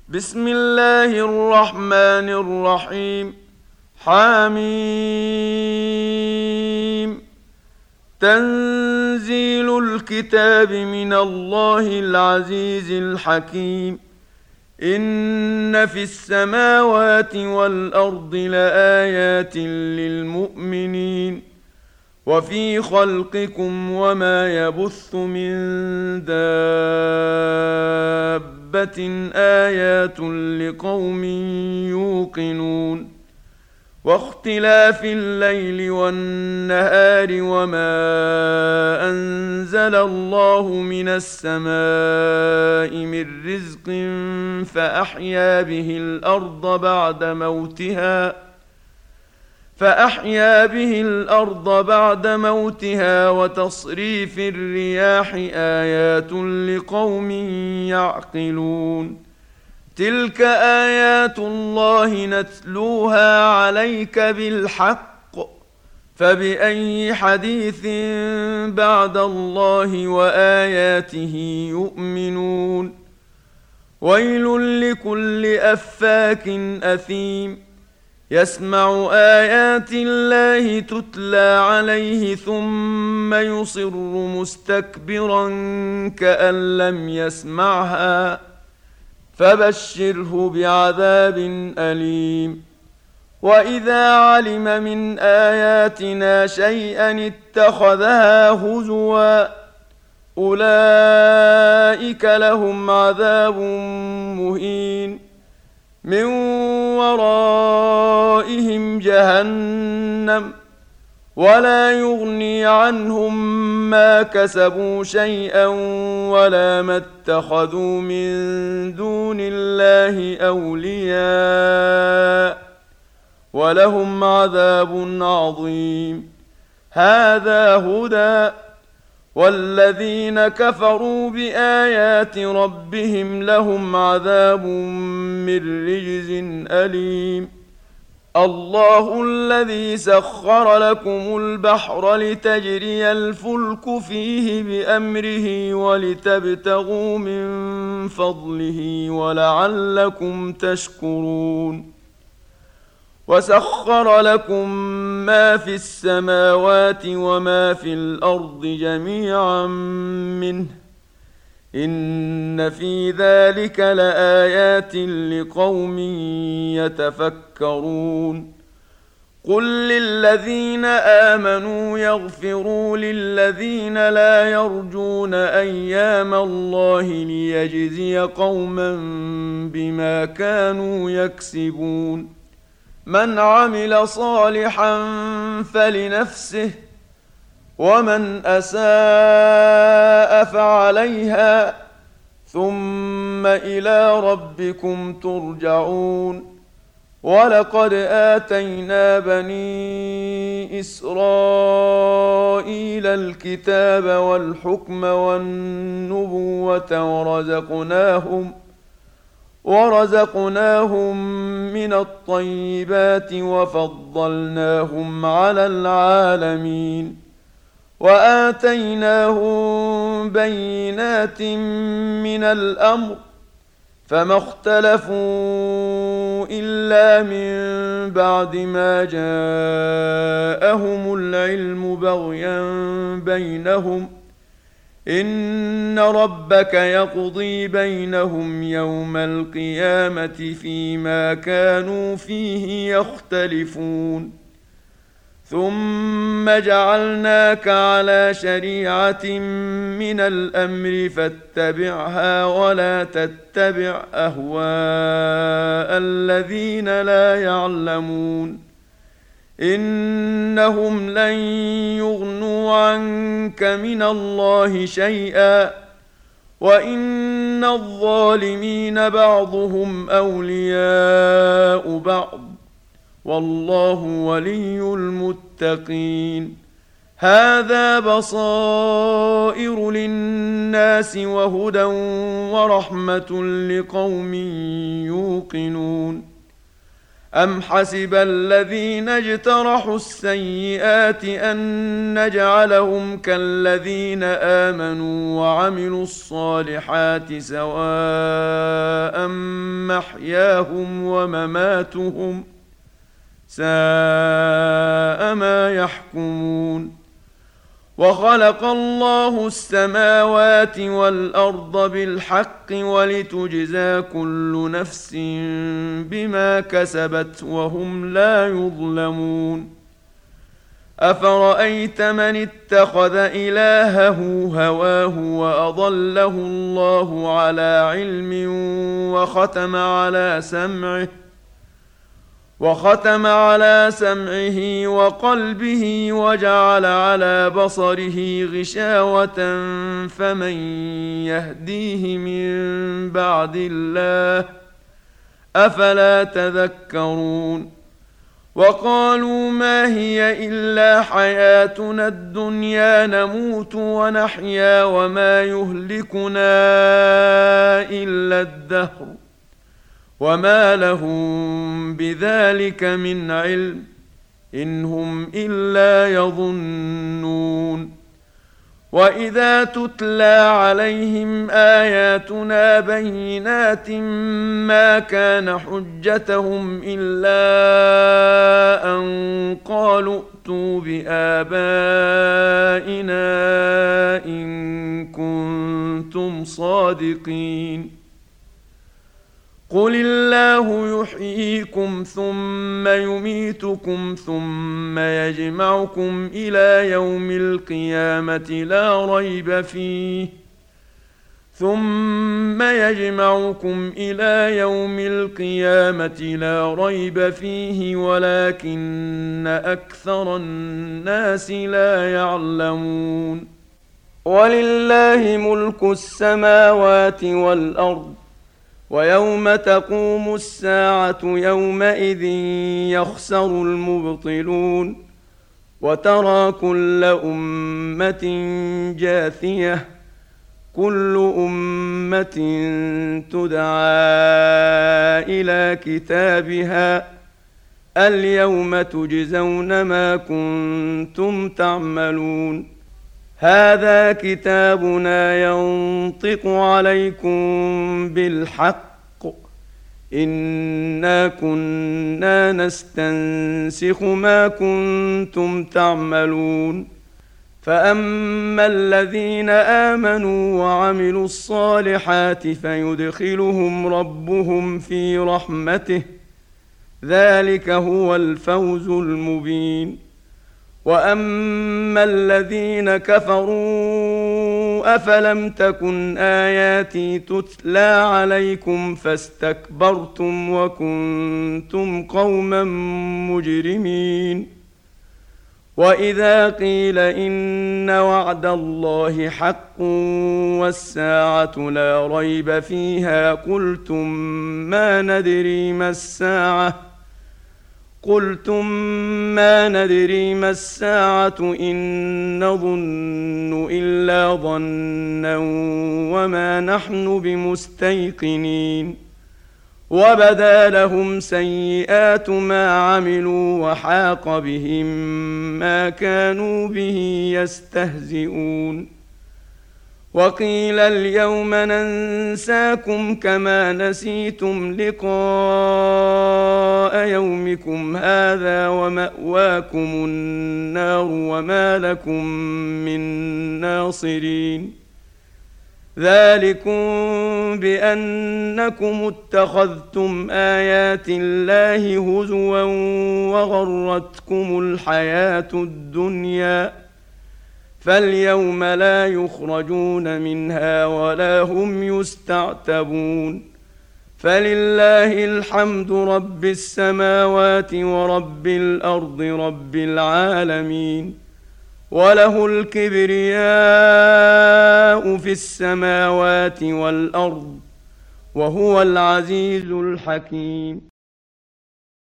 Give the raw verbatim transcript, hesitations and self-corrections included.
بسم الله الرحمن الرحيم. حميم. تنزيل الكتاب من الله العزيز الحكيم. إن في السماوات والأرض لآيات للمؤمنين وفي خلقكم وما يبث من دابة آيات لقوم يوقنون. واختلاف الليل والنهار وما أنزل الله من السماء من رزق فأحيا به الأرض بعد موتها فأحيا به الأرض بعد موتها وتصريف الرياح آيات لقوم يعقلون. تلك آيات الله نتلوها عليك بالحق فبأي حديث بعد الله وآياته يؤمنون. ويل لكل أفاك أثيم يسمع آيات الله تتلى عليه ثم يصر مستكبرا كأن لم يسمعها فبشره بعذاب أليم. وإذا علم من آياتنا شيئا اتخذها هزوا أولئك لهم عذاب مهين من ورائهم جهنم ولا يغني عنهم ما كسبوا شيئا ولا ما اتخذوا من دون الله أولياء ولهم عذاب عظيم. هذا هدى والذين كفروا بآيات ربهم لهم عذاب من رجز أليم. الله الذي سخر لكم البحر لتجري الفلك فيه بأمره ولتبتغوا من فضله ولعلكم تشكرون. وسخر لكم ما في السماوات وما في الأرض جميعا منه إن في ذلك لآيات لقوم يتفكرون. قل للذين آمنوا يغفروا للذين لا يرجون أيام الله ليجزي قوما بما كانوا يكسبون. من عمل صالحا فلنفسه ومن أساء فعليها ثم إلى ربكم ترجعون. ولقد آتينا بني إسرائيل الكتاب والحكم والنبوة ورزقناهم ورزقناهم من الطيبات وفضلناهم على العالمين وآتيناهم بينات من الأمر فما اختلفوا إلا من بعد ما جاءهم العلم بغيا بينهم إن ربك يقضي بينهم يوم القيامة فيما كانوا فيه يختلفون. ثم جعلناك على شريعة من الأمر فاتبعها ولا تتبع أهواء الذين لا يعلمون إنهم لن يغنوا عنك من الله شيئا وإن الظالمين بعضهم أولياء بعض والله ولي المتقين. هذا بصائر للناس وهدى ورحمة لقوم يوقنون. أم حسب الذين اجترحوا السيئات أن نجعلهم كالذين آمنوا وعملوا الصالحات سواء محياهم ومماتهم ساء ما يحكمون. وخلق الله السماوات والأرض بالحق ولتجزى كل نفس بما كسبت وهم لا يظلمون. أفرأيت من اتخذ إلهه هواه وأضله الله على علم وختم على سمعه وختم على سمعه وقلبه وجعل على بصره غشاوة فمن يهديه من بعد الله أفلا تذكرون. وقالوا ما هي إلا حياتنا الدنيا نموت ونحيا وما يهلكنا إلا الدهر وما لهم بذلك من علم إن هم إلا يظنون. وإذا تتلى عليهم آياتنا بينات ما كان حجتهم إلا أن قالوا ائتوا بآبائنا إن كنتم صادقين. قل الله يحييكم ثم يميتكم ثم يجمعكم إلى يوم القيامة لا ريب فيه ثم يجمعكم إلى يوم القيامة لا ريب فيه ولكن أكثر الناس لا يعلمون. ولله ملك السماوات والأرض ويوم تقوم الساعة يومئذ يخسر المبطلون. وترى كل أمة جاثية كل أمة تدعى إلى كتابها اليوم تجزون ما كنتم تعملون. هذا كتابنا ينطق عليكم بالحق إنا كنا نستنسخ ما كنتم تعملون. فأما الذين آمنوا وعملوا الصالحات فيدخلهم ربهم في رحمته ذلك هو الفوز المبين. وأما الذين كفروا أفلم تكن آياتي تتلى عليكم فاستكبرتم وكنتم قوما مجرمين. وإذا قيل إن وعد الله حق والساعة لا ريب فيها قلتم ما ندري ما الساعة قلتم ما ندري ما الساعة إن نظن إلا ظنا وما نحن بمستيقنين. وبدا لهم سيئات ما عملوا وحاق بهم ما كانوا به يستهزئون. وقيل اليوم ننساكم كما نسيتم لقاء يومكم هذا ومأواكم النار وما لكم من ناصرين. ذلكم بأنكم اتخذتم آيات الله هزوا وغرتكم الحياة الدنيا فاليوم لا يخرجون منها ولا هم يستعتبون. فلله الحمد رب السماوات ورب الأرض رب العالمين. وله الكبرياء في السماوات والأرض وهو العزيز الحكيم.